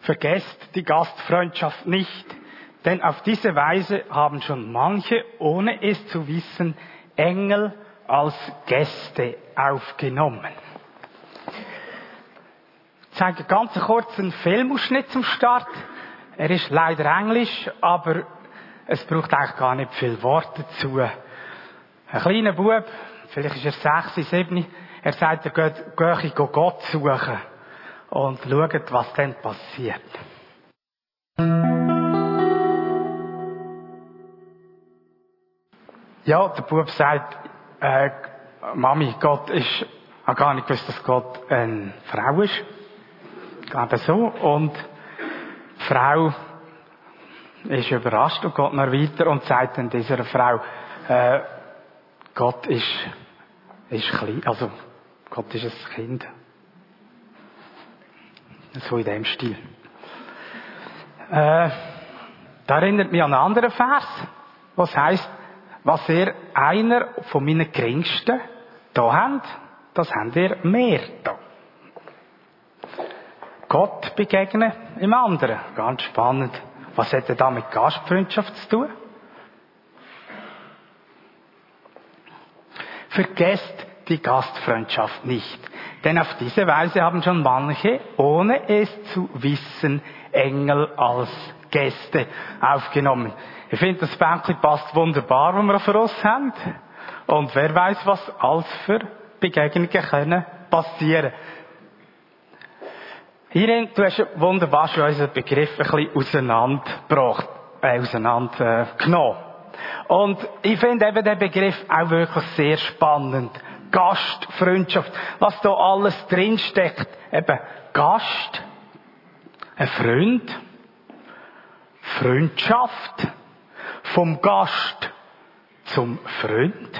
Vergesst die Gastfreundschaft nicht, denn auf diese Weise haben schon manche, ohne es zu wissen, Engel als Gäste aufgenommen. Ich zeige einen ganz kurzen Filmausschnitt zum Start. Er ist leider Englisch, aber es braucht eigentlich gar nicht viele Worte dazu. Ein kleiner Bub, vielleicht ist er 6, 7, er sagt, er gehe Gott suchen und schaut, was dann passiert. Ja, der Bub sagt, Mami, Gott ist, ich habe gar nicht gewusst, dass Gott eine Frau ist. Gerade so. Und die Frau ist überrascht und geht noch weiter und sagt dann dieser Frau, Gott ist klein, also Gott ist ein Kind. So in dem Stil. Da erinnert mich an einen anderen Vers, was heisst, was ihr einer von meinen Geringsten da habt, das habt ihr mehr da. Gott begegnen im anderen. Ganz spannend. Was hat er da mit Gastfreundschaft zu tun? Vergesst die Gastfreundschaft nicht. Denn auf diese Weise haben schon manche, ohne es zu wissen, Engel als Gäste aufgenommen. Ich finde, das Bänkchen passt wunderbar, was wir für uns haben. Und wer weiß, was alles für Begegnungen können passieren. Irene, du hast wunderbar schon unseren Begriff ein bisschen auseinandergenommen. Und ich finde eben den Begriff auch wirklich sehr spannend. Gastfreundschaft. Was da alles drinsteckt. Eben Gast, ein Freund, Freundschaft, vom Gast zum Freund.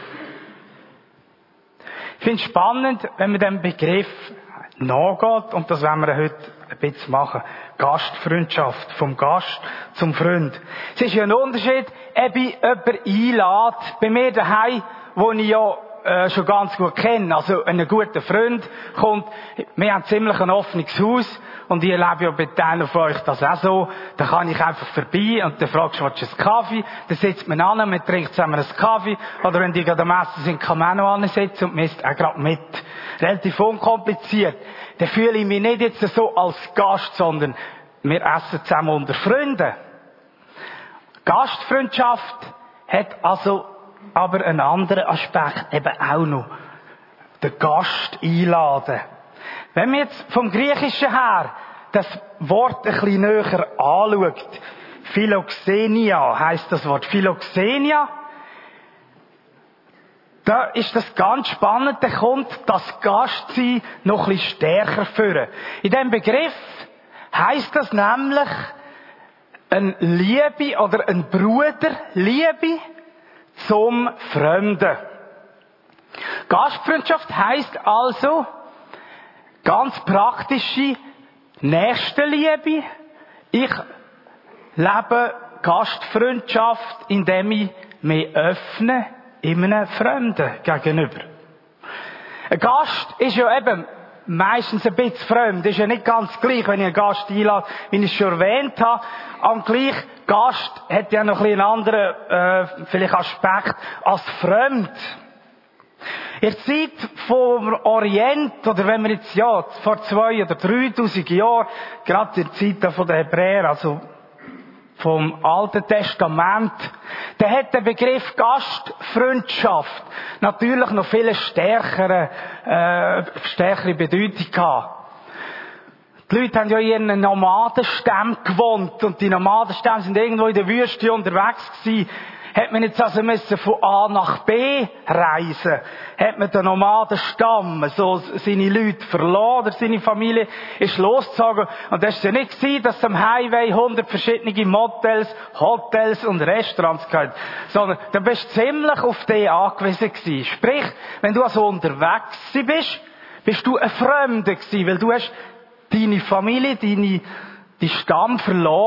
Ich finde es spannend, wenn man dem Begriff nachgeht, und das wollen wir heute ein bisschen machen. Gastfreundschaft, vom Gast zum Freund. Es ist ja ein Unterschied, ob ich jemanden einlade, bei mir daheim, wo ich ja schon ganz gut kenne. Also ein guter Freund kommt, wir haben ziemlich ein offenes Haus und ich erlebe ja bei Teilen von euch das auch so. Da kann ich einfach vorbei und dann fragst du, willst du einen Kaffee? Dann sitzt man an, man trinkt zusammen einen Kaffee. Oder wenn die gerade am Essen sind, kann man auch noch ansitzen und man isst auch gerade mit. Relativ unkompliziert. Dann fühle ich mich nicht jetzt so als Gast, sondern wir essen zusammen unter Freunden. Gastfreundschaft hat also aber einen anderen Aspekt eben auch noch. Den Gast einladen. Wenn man jetzt vom Griechischen her das Wort ein bisschen näher anschaut, Philoxenia heisst das Wort. Philoxenia, da ist das ganz spannend, da kommt das Gastsein noch ein bisschen stärker vor. In diesem Begriff heisst das nämlich eine Liebe oder ein Bruderliebe zum Fremden. Gastfreundschaft heisst also ganz praktische Nächstenliebe. Ich lebe Gastfreundschaft, indem ich mich öffne einem Fremden gegenüber. Ein Gast ist ja eben meistens ein bisschen fremd. Ist ja nicht ganz gleich, wenn ich einen Gast einlade, wie ich es schon erwähnt habe. Am gleich Gast hat ja noch ein bisschen einen anderen, vielleicht Aspekt als fremd. Ihr seid vom Orient, oder wenn wir jetzt, ja, vor 2.000 oder 3.000 Jahren, gerade in der Zeit von den Hebräern, also vom Alten Testament, da hat der Begriff Gastfreundschaft natürlich noch viel stärkere Bedeutung gehabt. Die Leute haben ja in ihren Nomadenstämmen gewohnt und die Nomadenstämme sind irgendwo in der Wüste unterwegs gewesen. Hat man jetzt also müssen von A nach B reisen, hat man den Nomadenstamm, so seine Leute verloren, oder seine Familie ist losgezogen. Und das war ja nicht gewesen, dass es am Highway 100 verschiedene Motels, Hotels und Restaurants gab, sondern da bist du ziemlich auf die angewiesen gewesen. Sprich, wenn du also unterwegs bist du ein Fremder gewesen, weil du hast deine Familie, deinen Stamm verloren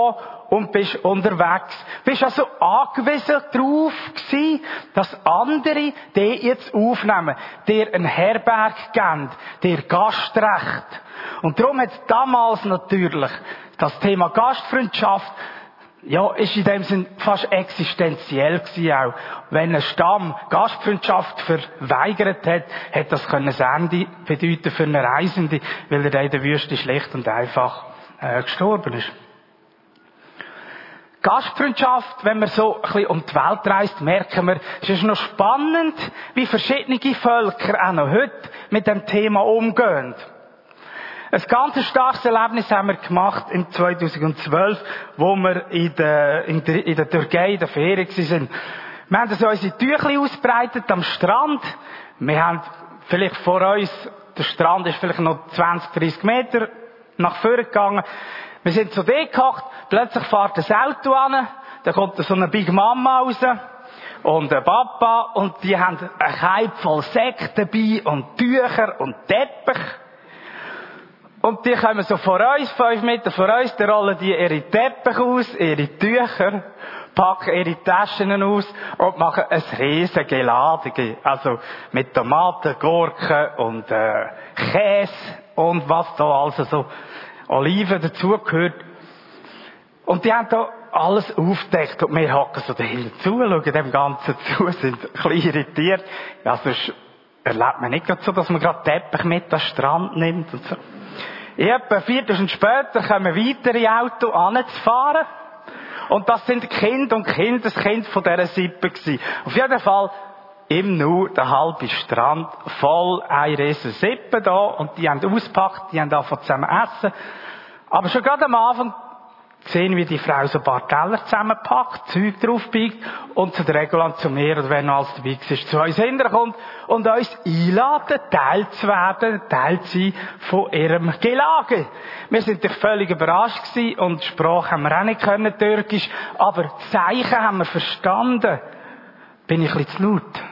und bist unterwegs. Bist also angewiesen darauf gewesen, dass andere dich jetzt aufnehmen, dir einen Herberg geben, dir Gastrecht. Und darum hat damals natürlich das Thema Gastfreundschaft, ja, ist in dem Sinn fast existenziell gewesen auch. Wenn ein Stamm Gastfreundschaft verweigert hat, hätte das das Ende bedeuten für einen Reisenden, weil er in der Wüste schlicht und einfach gestorben ist. Gastfreundschaft, wenn man so ein bisschen um die Welt reist, merken wir, es ist noch spannend, wie verschiedene Völker auch noch heute mit dem Thema umgehen. Ein ganz starkes Erlebnis haben wir gemacht im 2012, wo wir in der Türkei in der Ferien waren. Wir haben so unsere Tüchli ausgebreitet am Strand. Wir haben vielleicht vor uns, der Strand ist vielleicht noch 20, 30 Meter nach vorne gegangen. Wir sind so dort gehockt, plötzlich fährt das Auto an, da kommt so eine Big Mama raus und ein Papa und die haben ein Keib voll Sekt dabei und Tücher und Teppich. Und die kommen so vor uns, 5 Meter vor uns, dann rollen die ihre Teppiche aus, ihre Tücher, packen ihre Taschen aus und machen ein riesen Gelade. Also mit Tomaten, Gurken und Käse und was da also so Oliven dazugehört. Und die haben da alles aufgedeckt und wir hocken so dahinter zu, schauen dem Ganzen zu, sind ein bisschen irritiert. Ja, sonst erlebt man nicht gerade so, dass man gerade Teppich mit am Strand nimmt und so. Etwa eine Viertelstunde später kommen weitere Autos anzufahren. Und das sind Kinder und Kindeskinder von dieser Sippe gewesen. Auf jeden Fall im Nu der halbe Strand voll eine riesen Sippe da. Und die haben ausgepackt, die haben angefangen zusammen essen. Aber schon gerade am Anfang sehen, wie die Frau so ein paar Teller zusammenpackt, Zeug draufbiegt und zu der Regula zu mir, oder wer noch alles dabei war, zu uns hinterkommt und uns einladen, Teil zu werden, Teil zu sein von ihrem Gelage. Wir sind doch völlig überrascht gewesen und die Sprache haben wir auch nicht können, Türkisch, aber die Zeichen haben wir verstanden. Bin ich ein bisschen zu laut?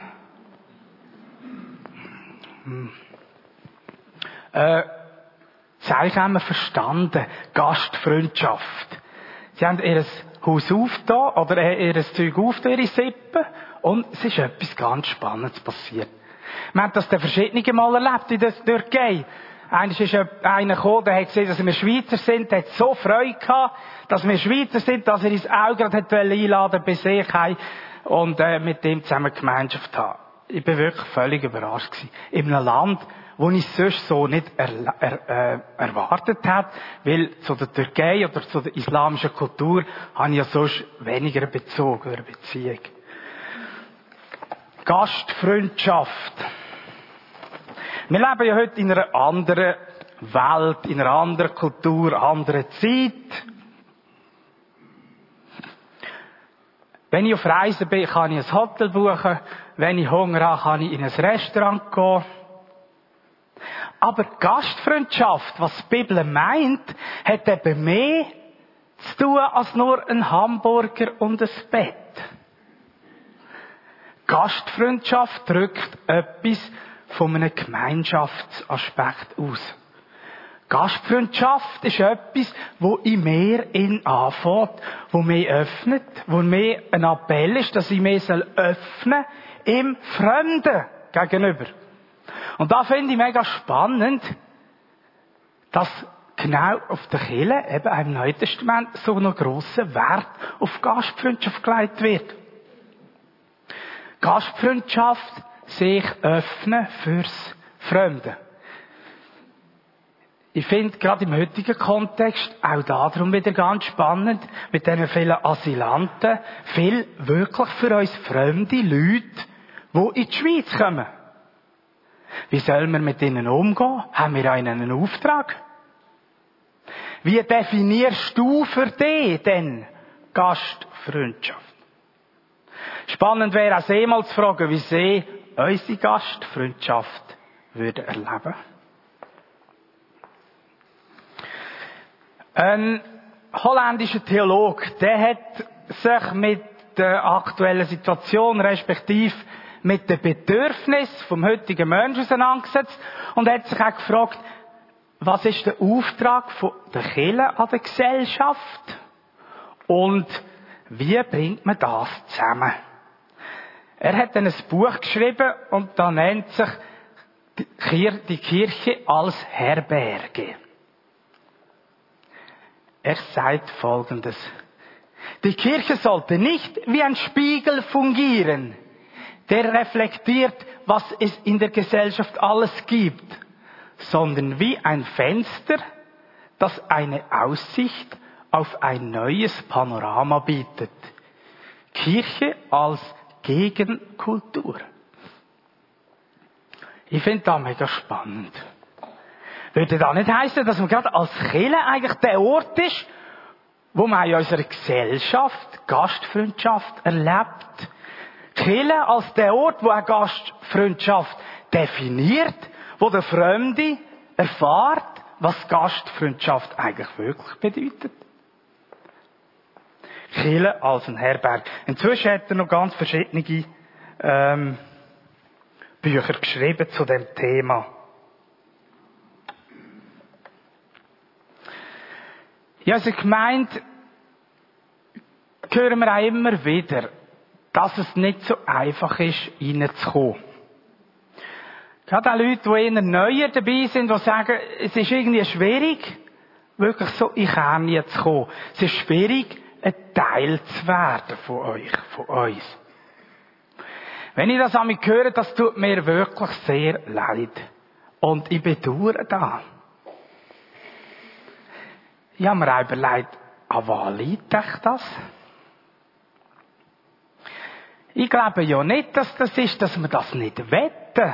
Zeichen haben wir verstanden. Gastfreundschaft. Sie haben ihr Haus aufgetan, oder ihr Zeug aufgetan, ihre Sippe, und es ist etwas ganz Spannendes passiert. Wir haben das dann verschiedene Mal erlebt in der Türkei. Einmal ist einer gekommen, der hat gesehen, dass wir Schweizer sind, der hat so Freude gehabt, dass wir Schweizer sind, dass er ins Auge hat einladen bei sich heim und mit dem zusammen Gemeinschaft haben. Ich bin wirklich völlig überrascht gewesen. In einem Land, wo ich sonst so nicht erwartet habe, weil zu der Türkei oder zu der islamischen Kultur habe ich ja sonst weniger Bezug oder Beziehung. Gastfreundschaft. Wir leben ja heute in einer anderen Welt, in einer anderen Kultur, anderen Zeit. Wenn ich auf Reisen bin, kann ich ein Hotel buchen. Wenn ich Hunger habe, kann ich in ein Restaurant gehen. Aber Gastfreundschaft, was die Bibel meint, hat eben mehr zu tun als nur ein Hamburger und ein Bett. Gastfreundschaft drückt etwas von einem Gemeinschaftsaspekt aus. Gastfreundschaft ist etwas, wo in mir anfängt, wo mich öffnet, wo mir ein Appell ist, dass ich mich öffnen soll im Fremden gegenüber. Und da finde ich mega spannend, dass genau auf der Kirche, eben auch im Neuen Testament, so ein grosser Wert auf Gastfreundschaft gelegt wird. Gastfreundschaft, sich öffnen fürs Fremde. Ich finde gerade im heutigen Kontext auch darum wieder ganz spannend, mit diesen vielen Asylanten, viel wirklich für uns fremde Leute, die in die Schweiz kommen. Wie sollen wir mit ihnen umgehen? Haben wir einen Auftrag? Wie definierst du für dich denn Gastfreundschaft? Spannend wäre auch sie mal zu fragen, wie sie unsere Gastfreundschaft würden erleben. Ein holländischer Theologe, der hat sich mit der aktuellen Situation, respektive mit den Bedürfnissen vom heutigen Menschen auseinandergesetzt und hat sich auch gefragt, was ist der Auftrag der Kirche an der Gesellschaft Und wie bringt man das zusammen? Er hat dann ein Buch geschrieben und da nennt sich die Kirche als Herberge. Er sagt Folgendes: Die Kirche sollte nicht wie ein Spiegel fungieren, der reflektiert, was es in der Gesellschaft alles gibt, sondern wie ein Fenster, das eine Aussicht auf ein neues Panorama bietet. Kirche als Gegenkultur. Ich finde das mega spannend. Würde das nicht heißen, dass man gerade als Kirche eigentlich der Ort ist, wo man in unserer Gesellschaft Gastfreundschaft erlebt? Kirche als der Ort, wo eine Gastfreundschaft definiert, wo der Fremde erfährt, was Gastfreundschaft eigentlich wirklich bedeutet. Kirche als ein Herberg. Inzwischen hat er noch ganz verschiedene Bücher geschrieben zu dem Thema. Ja, also gemeint, hören wir auch immer wieder, dass es nicht so einfach ist, reinzukommen. Gerade auch Leute, die eher neuer dabei sind, die sagen, es ist irgendwie schwierig, wirklich so in Kerne zu kommen. Es ist schwierig, ein Teil zu werden von euch, von uns. Wenn ich das an mich höre, das tut mir wirklich sehr leid. Und ich bedauere das. Ich habe mir auch überlegt, an was liegt euch das? Ich glaube ja nicht, dass das ist, dass wir das nicht wetten.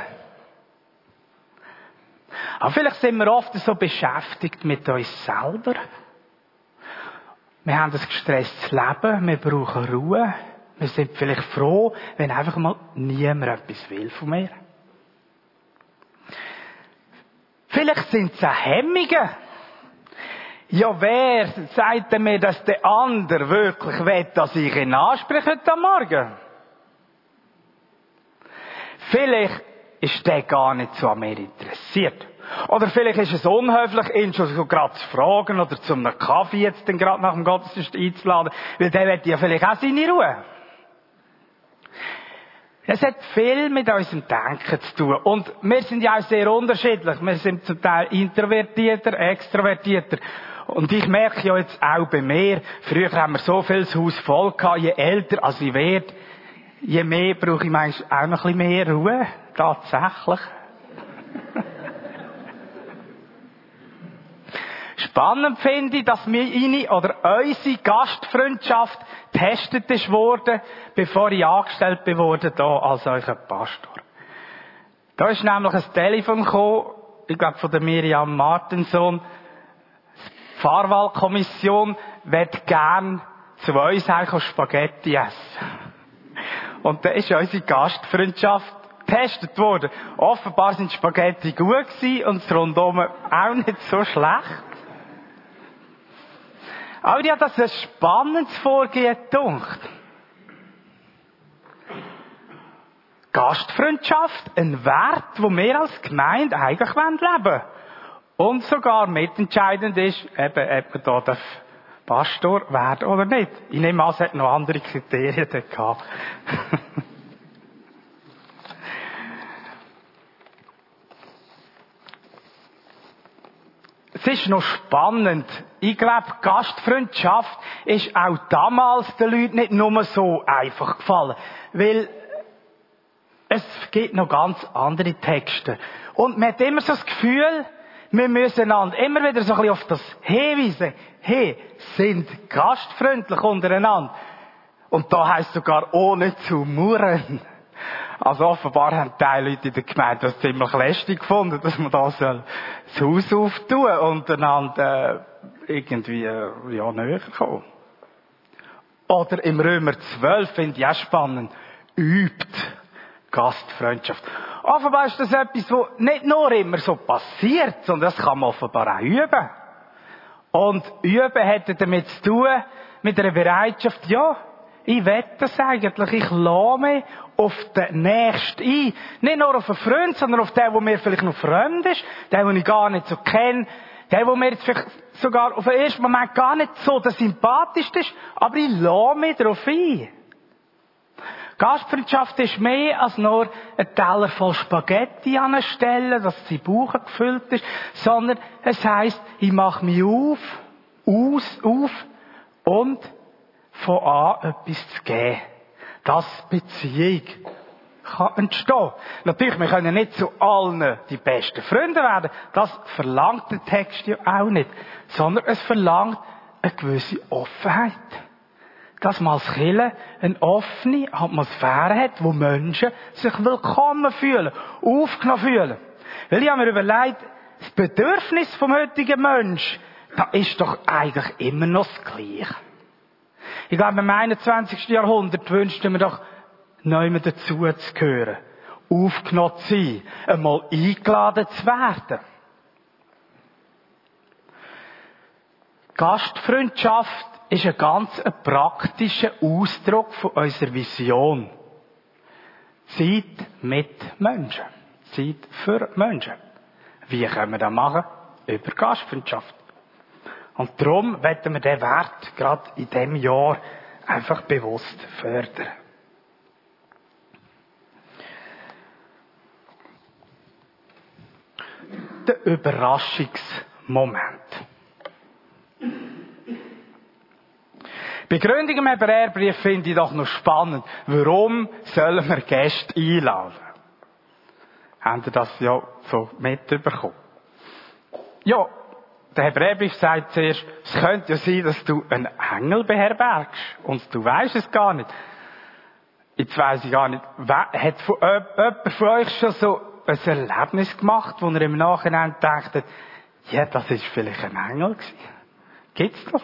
Aber vielleicht sind wir oft so beschäftigt mit uns selber. Wir haben ein gestresstes Leben, wir brauchen Ruhe. Wir sind vielleicht froh, wenn einfach mal niemand etwas will von mir. Vielleicht sind es auch Hemmungen. Ja, wer sagt denn mir, dass der andere wirklich will, dass ich ihn anspreche heute am Morgen? Vielleicht ist der gar nicht so an mir interessiert. Oder vielleicht ist es unhöflich, ihn schon so gerade zu fragen oder zum Kaffee jetzt dann gerade nach dem Gottesdienst einzuladen, weil der will ja vielleicht auch seine Ruhe. Es hat viel mit unserem Denken zu tun. Und wir sind ja auch sehr unterschiedlich. Wir sind zum Teil introvertierter, extrovertierter. Und ich merke ja jetzt auch bei mir, früher haben wir so viel das Haus voll gehabt, je älter als ich werde, je mehr brauche ich manchmal auch noch ein bisschen mehr Ruhe. Tatsächlich. Spannend finde ich, dass meine oder unsere Gastfreundschaft getestet ist worden, bevor ich angestellt bin worden, da als euer Pastor. Da ist nämlich ein Telefon gekommen, ich glaube von der Miriam Martensohn. Die Fahrwahlkommission wird gern zu uns heim Spaghetti essen. Und da ist unsere Gastfreundschaft getestet worden. Offenbar sind die Spaghetti gut gewesen und das Rundum auch nicht so schlecht. Aber ich habe das ein spannendes Vorgehen gedacht. Gastfreundschaft, ein Wert, den wir als Gemeinde eigentlich leben wollen. Und sogar mitentscheidend ist, eben, ob man da Pastor werden oder nicht. Ich nehme an, es hat noch andere Kriterien dort gehabt. Es ist noch spannend. Ich glaube, Gastfreundschaft ist auch damals den Leuten nicht nur so einfach gefallen. Weil es gibt noch ganz andere Texte. Und man hat immer so das Gefühl, wir müssen einander immer wieder so ein bisschen auf das hinweisen. Hey, sind gastfreundlich untereinander. Und da heisst sogar ohne zu murren. Also offenbar haben die Leute in der Gemeinde das ziemlich lästig gefunden, dass man da das Haus auftun und einander irgendwie näher kommen. Oder im Römer 12 finde ich auch spannend. Übt Gastfreundschaft. Offenbar ist das etwas, was nicht nur immer so passiert, sondern das kann man offenbar auch üben. Und üben hat damit zu tun, mit einer Bereitschaft, ja, ich will das eigentlich. Ich lasse mich auf den Nächsten ein. Nicht nur auf einen Freund, sondern auf den, der mir vielleicht noch fremd ist, den ich gar nicht so kenne. der mir jetzt vielleicht sogar auf den ersten Moment gar nicht so der sympathischste ist, aber ich lasse mich darauf ein. Gastfreundschaft ist mehr als nur ein Teller voll Spaghetti anstellen, dass die Bauch gefüllt ist, sondern es heisst, ich mache mich auf und von an etwas zu geben. Dass Beziehung kann entstehen. Natürlich, wir können nicht zu allen die besten Freunde werden. Das verlangt der Text ja auch nicht. Sondern es verlangt eine gewisse Offenheit. Dass man als Kirche eine offene Atmosphäre hat, wo Menschen sich willkommen fühlen, aufgenommen fühlen. Weil ich habe mir überlegt, das Bedürfnis vom heutigen Menschen, das ist doch eigentlich immer noch das Gleiche. Ich glaube, im 21. Jahrhundert wünschten wir doch, niemand dazu zu gehören, aufgenommen zu sein, einmal eingeladen zu werden. Gastfreundschaft ist ein ganz praktischer Ausdruck von unserer Vision. Zeit mit Menschen. Zeit für Menschen. Wie können wir das machen? Über Gastfreundschaft. Und darum wollen wir diesen Wert gerade in diesem Jahr einfach bewusst fördern. Der Überraschungsmoment. Begründung im Hebräerbrief finde ich doch noch spannend. Warum sollen wir Gäste einladen? Haben Sie das ja so mitbekommen? Ja, der Hebräerbrief sagt zuerst, es könnte ja sein, dass du einen Engel beherbergst und du weisst es gar nicht. Jetzt weiss ich gar nicht, hat jemand von euch schon so ein Erlebnis gemacht, wo ihr im Nachhinein dachtet, ja, das ist vielleicht ein Engel gewesen. Gibt's das?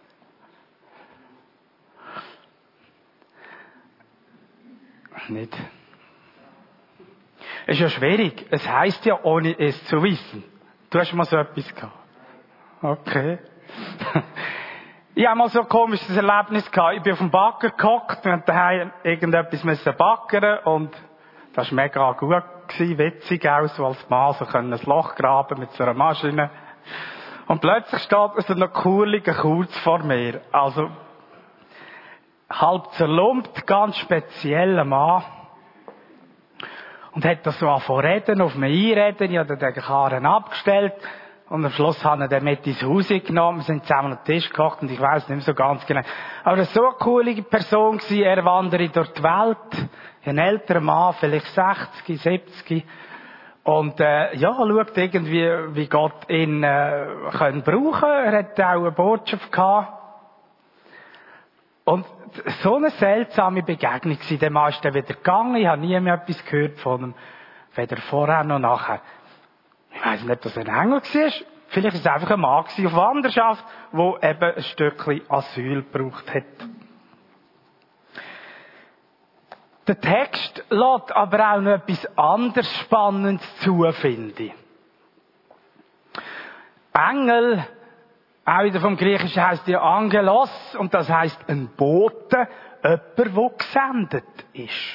Nicht. Es ist ja schwierig. Es heisst ja, ohne es zu wissen. Du hast mal so etwas gehabt. Okay. Ich habe mal so ein komisches Erlebnis gehabt. Ich bin auf dem Backer gehockt und daheim irgendetwas müssen backern und das war mega gut gewesen, witzig auch, so als Mann, so können ein Loch graben mit so einer Maschine. Und plötzlich steht so ein kurliger kurz vor mir. Also, halb zerlumpt, ganz spezieller Mann. Und hat das so angefangen reden, auf mich einreden. Ich habe den Karren abgestellt. Und am Schluss haben wir den mit ins Haus genommen. Wir sind zusammen an den Tisch gekocht und ich weiss nicht mehr so ganz genau. Aber er war so eine coole Person gewesen. Er wandert durch die Welt. Ein älterer Mann, vielleicht 60, 70. Und, schaut irgendwie, wie Gott ihn, können brauchen. Er hat auch eine Botschaft gehabt. Und so eine seltsame Begegnung war. Der Mann ist dann wieder gegangen. Ich habe nie mehr etwas gehört von ihm. Weder vorher noch nachher. Ich weiss nicht, ob das ein Engel war. Vielleicht war es einfach ein Mann auf Wanderschaft, der eben ein Stückchen Asyl gebraucht hat. Der Text lässt aber auch noch etwas anderes Spannendes zu, finde ich. Engel, auch wieder vom Griechischen heisst ja Angelos, und das heisst ein Bote, jemand, der gesendet ist.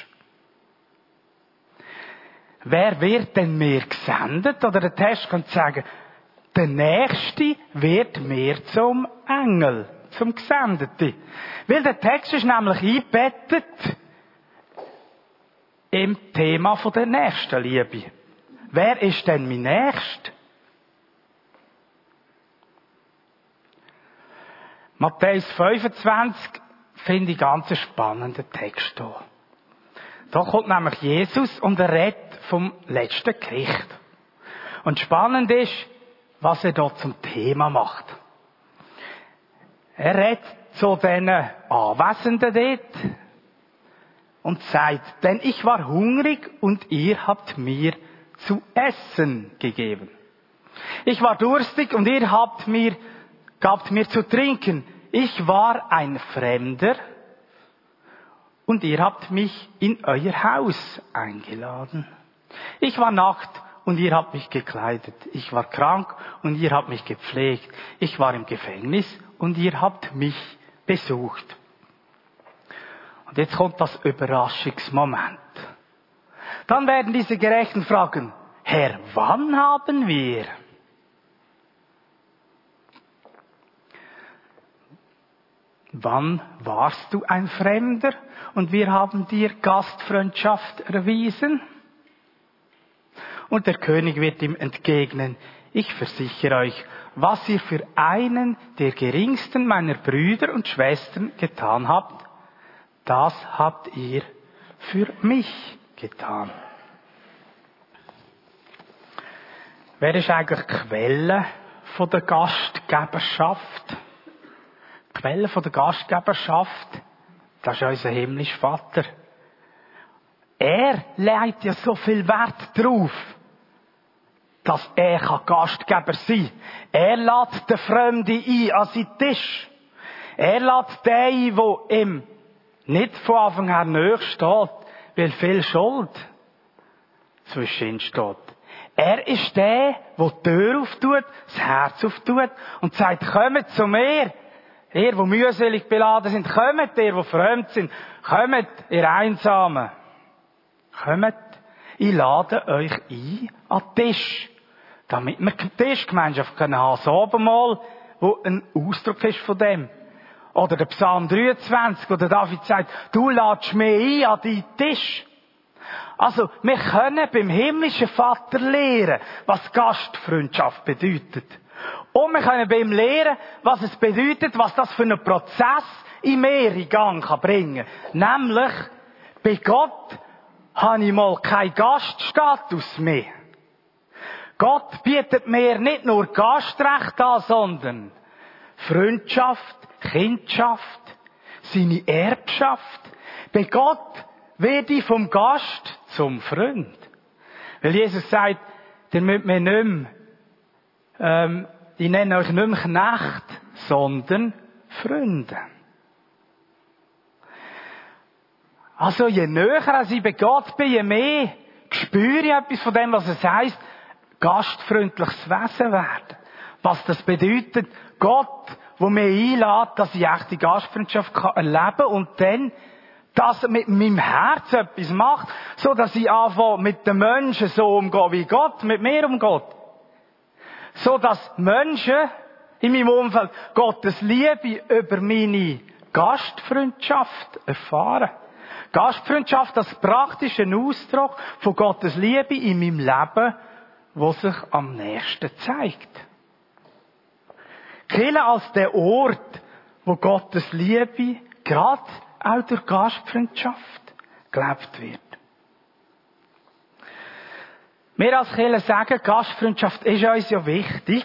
Wer wird denn mir gesendet? Oder der Text kann sagen, der Nächste wird mir zum Engel, zum Gesendeten. Weil der Text ist nämlich eingebettet im Thema von der Nächstenliebe. Wer ist denn mein Nächster? Matthäus 25 finde ich ganz einen spannenden Text hier. Da kommt nämlich Jesus und er redet vom letzten Gericht. Und spannend ist, was er dort zum Thema macht. Er redet zu den Anwesenden dort und sagt, denn ich war hungrig und ihr habt mir zu essen gegeben. Ich war durstig und ihr gabt mir zu trinken. Ich war ein Fremder und ihr habt mich in euer Haus eingeladen. Ich war nackt und ihr habt mich gekleidet. Ich war krank und ihr habt mich gepflegt. Ich war im Gefängnis und ihr habt mich besucht. Und jetzt kommt das Überraschungsmoment. Dann werden diese Gerechten fragen, Herr, wann haben wir? wann warst du ein Fremder und wir haben dir Gastfreundschaft erwiesen? Und der König wird ihm entgegnen, ich versichere euch, was ihr für einen der geringsten meiner Brüder und Schwestern getan habt, das habt ihr für mich getan. Wer ist eigentlich die Quelle von der Gastgeberschaft? Die Quelle von der Gastgeberschaft, das ist unser himmlischer Vater. Er legt ja so viel Wert drauf, dass er Gastgeber sein kann. Er lädt den Fremden ein an seinen Tisch. Er lädt den ein, der ihm nicht von Anfang an nahe steht, weil viel Schuld zwischen ihnen steht. Er ist der die Tür auftut, das Herz auftut und sagt, kommt zu mir. Ihr, die mühselig beladen sind, kommt, ihr, die fremd sind, kommt, ihr Einsamen. Kommt, ich lade euch ein an den Tisch. Damit wir eine Tischgemeinschaft haben können. So Abendmahl, wo ein Ausdruck ist von dem. Oder der Psalm 23, wo der David sagt, du ladest mich ein an deinen Tisch. Also, wir können beim himmlischen Vater lernen, was Gastfreundschaft bedeutet. Und wir können bei ihm lernen, was es bedeutet, was das für einen Prozess in mir in Gang kann bringen. Nämlich, bei Gott habe ich mal keinen Gaststatus mehr. Gott bietet mir nicht nur Gastrecht an, sondern Freundschaft, Kindschaft, seine Erbschaft. Bei Gott werde ich vom Gast zum Freund. Weil Jesus sagt, ihr müsst mir nicht mehr, ich nenne euch nicht mehr Knecht, sondern Freunde. Also je näher ich bei Gott bin, je mehr spüre ich etwas von dem, was es heisst, gastfreundliches Wesen werden. Was das bedeutet, Gott, der mich einlädt, dass ich echte Gastfreundschaft erleben kann und dann das mit meinem Herz etwas macht, so dass ich anfange mit den Menschen so umgehe, wie Gott mit mir umgeht. So dass Menschen in meinem Umfeld Gottes Liebe über meine Gastfreundschaft erfahren. Gastfreundschaft als praktischen Ausdruck von Gottes Liebe in meinem Leben, wo sich am nächsten zeigt. Kirche als der Ort, wo Gottes Liebe gerade auch durch Gastfreundschaft gelebt wird. Wir als Kirche sagen, Gastfreundschaft ist uns ja wichtig.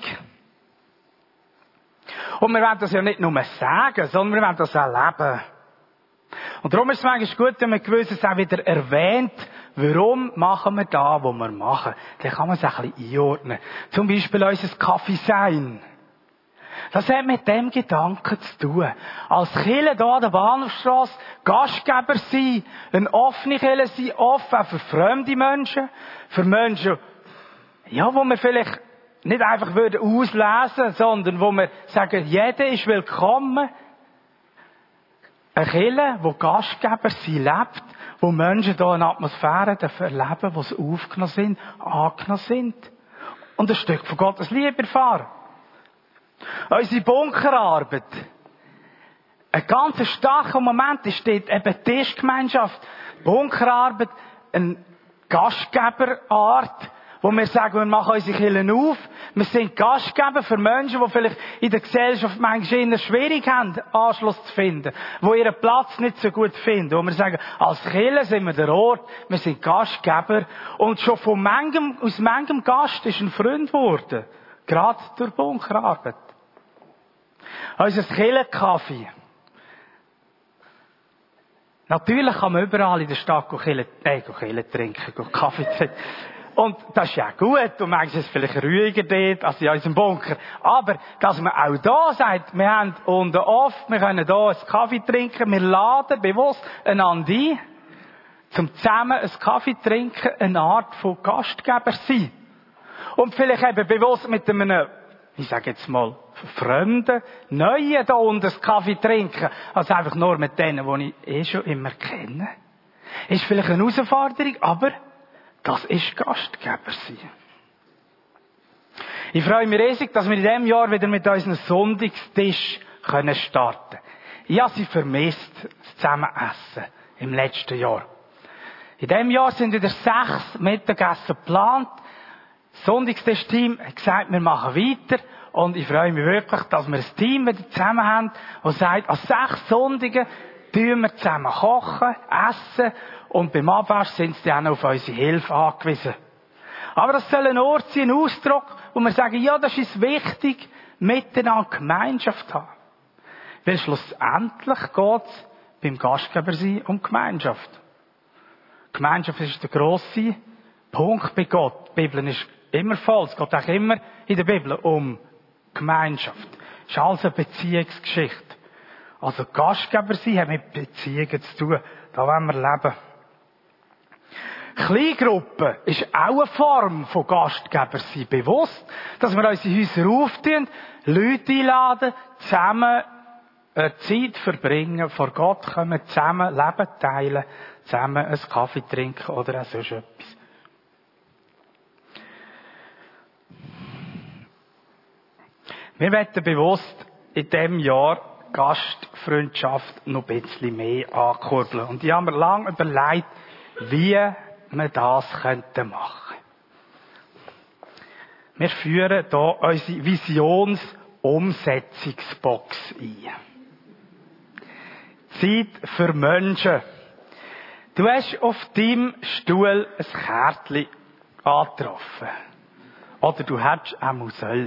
Und wir wollen das ja nicht nur sagen, sondern wir wollen das auch leben. Und darum ist es manchmal gut, wenn man Gewisses auch wieder erwähnt, warum machen wir da, was wir machen. Dann kann man es ein bisschen einordnen. Zum Beispiel unser Kaffee-Sein. Das hat mit dem Gedanken zu tun. Als Kirche hier an der Bahnhofstrasse Gastgeber sein, eine offene Kirche sein, offen auch für fremde Menschen, für Menschen, ja, wo wir vielleicht nicht einfach auslesen würden, sondern wo wir sagen, jeder ist willkommen. Eine Kirche, wo Gastgeber sein lebt, wo Menschen hier eine Atmosphäre erleben, wo sie aufgenommen sind, angenommen sind. Und ein Stück von Gottes Liebe erfahren. Unsere Bunkerarbeit. Ein ganz starker Moment ist dort eben Tischgemeinschaft. Bunkerarbeit, eine Gastgeberart, wo wir sagen, wir machen unsere Kirchen auf. Wir sind Gastgeber für Menschen, die vielleicht in der Gesellschaft manchmal schwierig haben, Anschluss zu finden. Die ihren Platz nicht so gut finden. Wo wir sagen, als Kirche sind wir der Ort, wir sind Gastgeber. Und schon aus manchem Gast ist ein Freund geworden. Gerade durch Bunkerarbeit. Unser Kirchenkaffee. Natürlich kann man überall in der Stadt Kirche trinken, Kaffee trinken. Und das ist ja gut. Und manchmal ist es vielleicht ruhiger dort als in unserem Bunker. Aber, dass man auch da sagt, wir haben unten oft, wir können hier einen Kaffee trinken, wir laden bewusst einander ein, zum zusammen einen Kaffee trinken, eine Art von Gastgeber sein. Und vielleicht eben bewusst mit einem, ich sage jetzt mal, Fremden, Neuen da unten einen Kaffee trinken, als einfach nur mit denen, die ich schon immer kenne. Ist vielleicht eine Herausforderung, aber das ist Gastgeber sein. Ich freue mich riesig, dass wir in diesem Jahr wieder mit unserem Sonntagstisch starten können. Ich habe sie vermisst, das Zusammenessen im letzten Jahr. In diesem Jahr sind wieder 6 Mittagessen geplant. Das Sonntagsteam hat gesagt, wir machen weiter. Und ich freue mich wirklich, dass wir ein Team wieder zusammen haben, das sagt, an 6 Sonntagen tun wir zusammen kochen, essen und beim Abwasch sind sie dann auf unsere Hilfe angewiesen. Aber das soll ein Ort sein, ein Ausdruck, wo wir sagen, ja, das ist wichtig, miteinander Gemeinschaft zu haben. Weil schlussendlich geht es beim Gastgebersein um Gemeinschaft. Gemeinschaft ist der grosse Punkt bei Gott. Die Bibel ist immer voll. Es geht auch immer in der Bibel um Gemeinschaft. Es ist alles eine Beziehungsgeschichte. Also Gastgeber sein hat mit Beziehungen zu tun. Da wollen wir leben. Kleingruppe ist auch eine Form von Gastgeber sein. Bewusst, dass wir unsere Häuser auftun, Leute einladen, zusammen Zeit verbringen, vor Gott kommen, zusammen Leben teilen, zusammen einen Kaffee trinken oder auch sonst etwas. Wir wollen bewusst in diesem Jahr Gastfreundschaft noch ein bisschen mehr ankurbeln. Und ich habe mir lange überlegt, wie wir das machen könnten. Wir führen hier unsere Visionsumsetzungsbox ein. Zeit für Menschen. Du hast auf deinem Stuhl ein Kärtchen angetroffen. Oder du hättest auch sollen.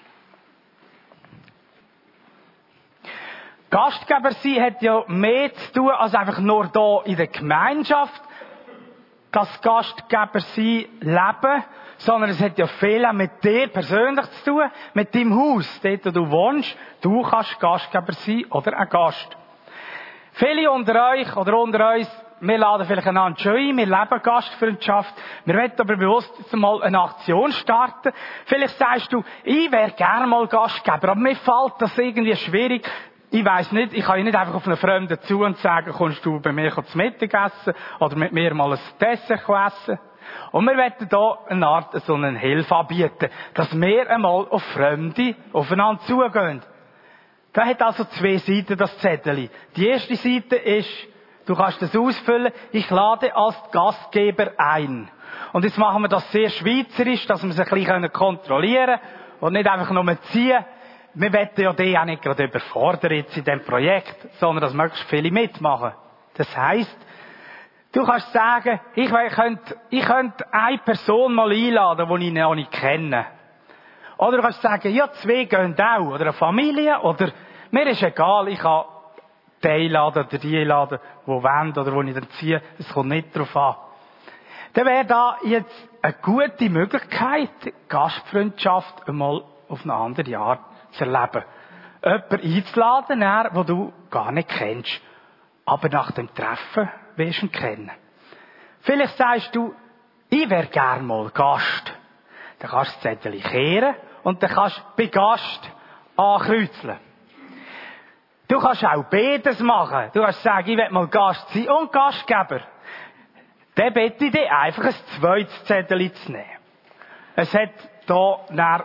Gastgeber sein hat ja mehr zu tun, als einfach nur hier in der Gemeinschaft das Gastgeber sein leben, sondern es hat ja viel auch mit dir persönlich zu tun, mit deinem Haus, dort wo du wohnst. Du kannst Gastgeber sein oder ein Gast. Viele unter euch oder unter uns, wir laden vielleicht einander schon ein, wir leben Gastfreundschaft. Wir wollen aber bewusst jetzt mal eine Aktion starten. Vielleicht sagst du, ich wäre gerne mal Gastgeber, aber mir fällt das irgendwie schwierig. Ich weiss nicht, ich kann ja nicht einfach auf einen Fremden zu und sagen, kommst du bei mir zum Mittagessen oder mit mir mal ein Dessert essen. Und wir wollen hier eine Art, so eine Hilfe anbieten, dass wir einmal auf Fremde aufeinander zugehen. Da hat also 2 Seiten, das Zettel. Die erste Seite ist, du kannst das ausfüllen, ich lade als Gastgeber ein. Und jetzt machen wir das sehr schweizerisch, dass wir es ein bisschen kontrollieren können und nicht einfach nur ziehen. Wir wollen ja die auch nicht gerade überfordern jetzt in diesem Projekt, sondern dass möglichst viele mitmachen. Das heisst, du kannst sagen, ich könnte eine Person mal einladen, die ich noch nicht kenne. Oder du kannst sagen, ja, 2 gehen auch. Oder eine Familie. Oder mir ist egal, ich kann die einladen oder die einladen, die wollen oder die ich dann ziehe. Es kommt nicht darauf an. Dann wäre da jetzt eine gute Möglichkeit, Gastfreundschaft einmal auf eine andere Art zu erleben. Jemanden einzuladen, den du gar nicht kennst. Aber nach dem Treffen wirst du ihn kennen. Vielleicht sagst du, ich wäre gern mal Gast. Dann kannst du das Zettel kehren und dann kannst du bei Gast ankreuzeln. Du kannst auch beides machen. Du kannst sagen, ich will mal Gast sein und Gastgeber. Dann bitte ich dich einfach ein zweites Zettel zu nehmen. Es hat hier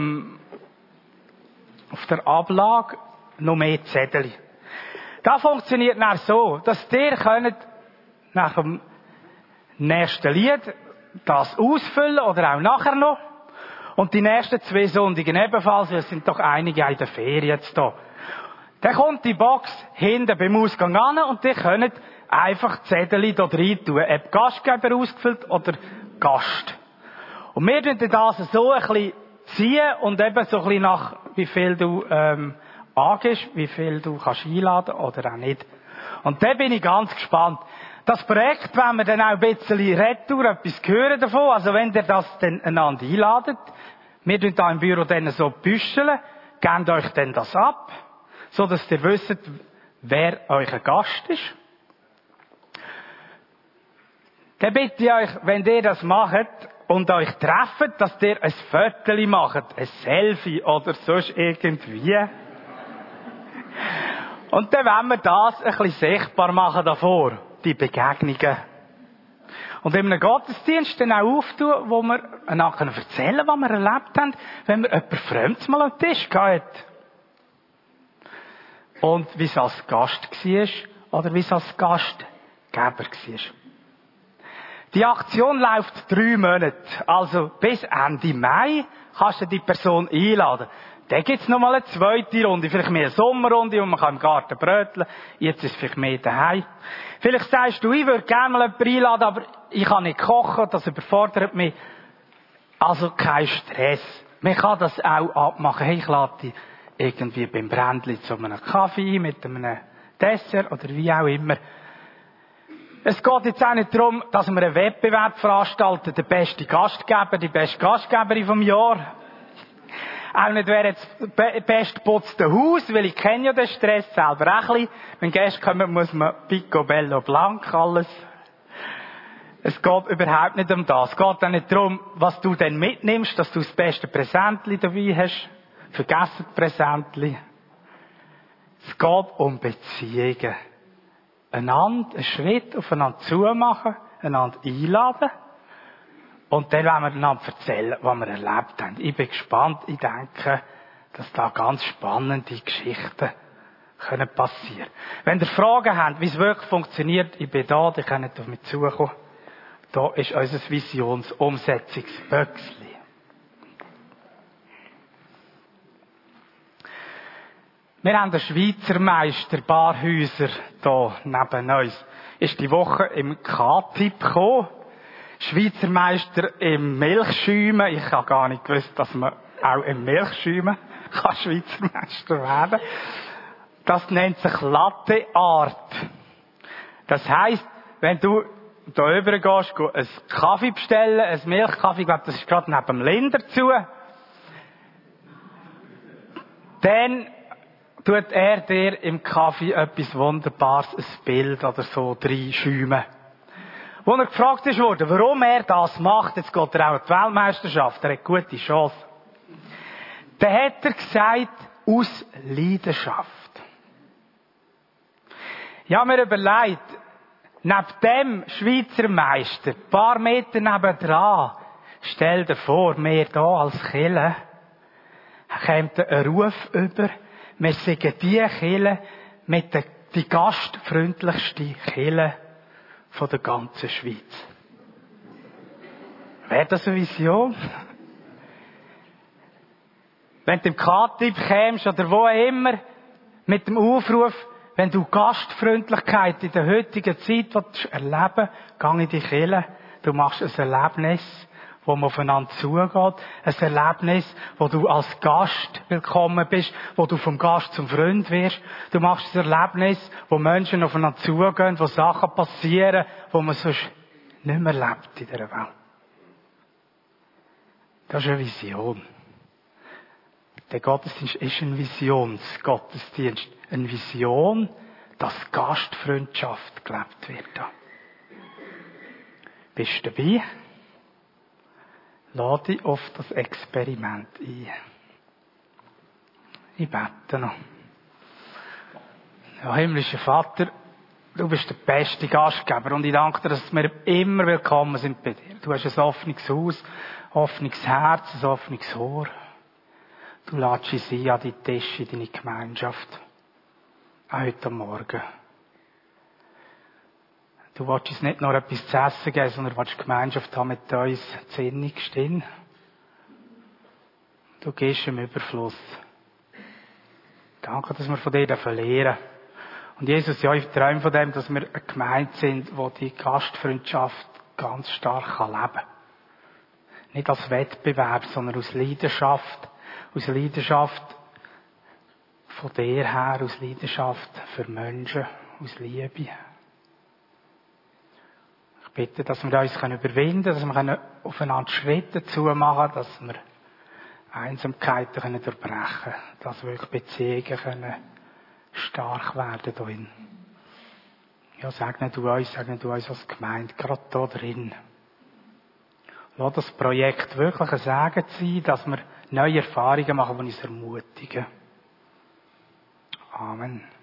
auf der Ablage noch mehr Zettel. Das funktioniert dann so, dass ihr könnt nach dem nächsten Lied das ausfüllen oder auch nachher noch. Und die nächsten 2 Sonntage ebenfalls, es sind doch einige in der Ferien jetzt da. Dann kommt die Box hinten beim Ausgang an und ihr könnt einfach Zettel hier rein tun. Ob Gastgeber ausgefüllt oder Gast. Und wir tun das so ein bisschen ziehen und eben so ein bisschen nach, wie viel du angehst, wie viel du kannst einladen oder auch nicht. Und da bin ich ganz gespannt. Das Projekt, wenn wir dann auch ein bisschen retour etwas hören davon, also wenn ihr das dann einander einladet, wir tun da im Büro dann so büscheln, gebt euch dann das ab, so dass ihr wisst, wer euer Gast ist. Dann bitte ich euch, wenn ihr das macht und euch trefft, dass ihr ein Foto macht, ein Selfie oder sonst irgendwie. Und dann wollen wir das ein bisschen sichtbar machen davor, die Begegnungen. Und wenn wir einen Gottesdienst dann auch auftun, wo wir einander erzählen können, was wir erlebt haben, wenn wir jemand Fremdes mal am Tisch gehabt. und wie es als Gast war oder wie es als Gastgeber war. Die Aktion läuft 3 Monate. Also bis Ende Mai kannst du die Person einladen. Dann gibt's noch mal eine zweite Runde, vielleicht mehr eine Sommerrunde, und man kann im Garten bröteln. Jetzt ist es vielleicht mehr daheim. Vielleicht sagst du, ich würde gerne mal jemanden einladen, aber ich kann nicht kochen, das überfordert mich. Also kein Stress. Man kann das auch abmachen. Hey, ich lade dich irgendwie beim Brändli zu einem Kaffee mit einem Dessert oder wie auch immer. Es geht jetzt auch nicht darum, dass wir einen Wettbewerb veranstalten, der beste Gastgeber, die beste Gastgeberin vom Jahr. Auch nicht, wer jetzt bestputzte Haus, weil ich kenne ja den Stress selber auch ein bisschen. Wenn Gäste kommen, muss man picobello blank alles. Es geht überhaupt nicht um das. Es geht auch nicht darum, was du denn mitnimmst, dass du das beste Präsentli dabei hast. Vergessen die Präsentli. Es geht um Beziehungen. Einander einen Schritt aufeinander zumachen, einander einladen. Und dann wollen wir einander erzählen, was wir erlebt haben. Ich bin gespannt. Ich denke, dass da ganz spannende Geschichten können passieren. Wenn ihr Fragen habt, wie es wirklich funktioniert, ich bin da, die können auf mich zukommen. Da ist unser Visionsumsetzungsböckchen. Wir haben den Schweizer Meister Barhäuser hier neben uns. Ist die Woche im K-Tipp gekommen. Schweizer Meister im Milchschäumen. Ich habe gar nicht gewusst, dass man auch im Milchschäumen kann Schweizer Meister werden. Das nennt sich Latte Art. Das heisst, wenn du da rüber gehst, einen Kaffee bestellen, einen Milchkaffee, ich glaube, das ist gerade neben dem Linder zu, dann tut er dir im Kaffee etwas Wunderbares, ein Bild oder so, reinschäumen. Wo er gefragt ist worden, warum er das macht, jetzt geht er auch in die Weltmeisterschaft, er hat gute Chance. Dann hat er gesagt, aus Leidenschaft. Ich habe mir überlegt, neben dem Schweizer Meister, ein paar Meter nebendran, stell dir vor, wir hier als Kirche, kommt ein Ruf über, wir sind die Kirche mit die gastfreundlichste Kirche von der ganzen Schweiz. Wäre das eine Vision? Wenn du im K-Tipp kämst oder wo immer, mit dem Aufruf, wenn du Gastfreundlichkeit in der heutigen Zeit erleben willst, geh in die Kirche, du machst ein Erlebnis, wo man aufeinander zugeht, ein Erlebnis, wo du als Gast willkommen bist, wo du vom Gast zum Freund wirst. Du machst ein Erlebnis, wo Menschen aufeinander zugehen, wo Sachen passieren, wo man sonst nicht mehr lebt in dieser Welt. Das ist eine Vision. Der Gottesdienst ist ein Visionsgottesdienst. Eine Vision, dass Gastfreundschaft gelebt wird. Bist du dabei? Lade dich auf das Experiment ein. Ich bete noch. Ja, himmlischer Vater, du bist der beste Gastgeber und ich danke dir, dass wir immer willkommen sind bei dir. Du hast ein offenes Haus, ein offenes Herz, ein offenes Ohr. Du lädst uns ein an deinen Tisch, in deine Gemeinschaft. Auch heute Morgen. Du willst uns nicht nur etwas zu essen geben, sondern willst Gemeinschaft haben mit uns, sinnig stehen. Du gehst im Überfluss. Danke, dass wir von dir lernen. Und Jesus, ja, ich träume von dem, dass wir eine Gemeinde sind, wo die Gastfreundschaft ganz stark leben kann. Nicht als Wettbewerb, sondern aus Leidenschaft. Aus Leidenschaft von dir her, aus Leidenschaft für Menschen, aus Liebe. Ich bitte, dass wir uns überwinden können, dass wir aufeinander Schritte zumachen, dass wir Einsamkeiten durchbrechen können, dass wirklich Beziehungen stark werden darin. Ja, segne du uns als Gemeinde, gerade da drin. Lass das Projekt wirklich ein Segen sein, dass wir neue Erfahrungen machen, die uns ermutigen. Amen.